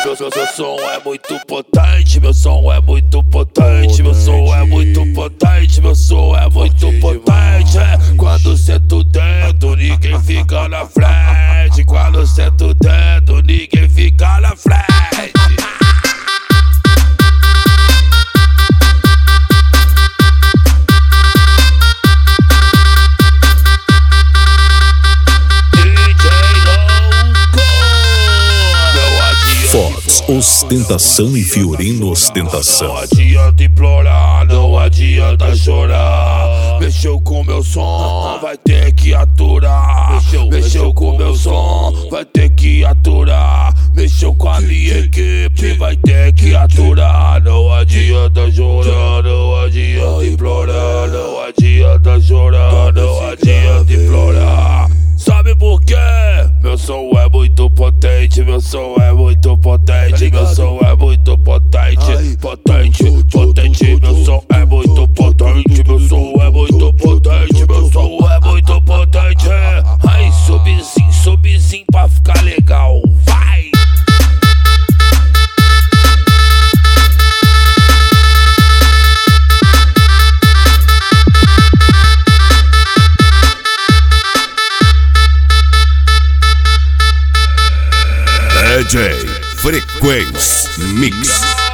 Meu som é muito potente, meu som é muito potente, meu som é muito potente, meu som é muito potente. Quando sento o dedo, ninguém fica na frente. Quando sento o dedo, ninguém fica na frente. Fox, ostentação e Fiorino ostentação. Não adianta implorar, não adianta chorar. Mexeu com meu som, vai ter que aturar. Mexeu com meu som, vai ter que aturar. Mexeu com a minha equipe, vai ter que aturar. Não adianta chorar, não adianta implorar. Não adianta chorar, não adianta implorar. Sabe por quê? Meu som é muito potente, meu som é muito potente, meu som é muito potente, potente, potente, meu som é muito potente, meu som é muito potente, meu som é muito potente. Aí subzinho pra ficar legal, vai! DJ Frequência Mix.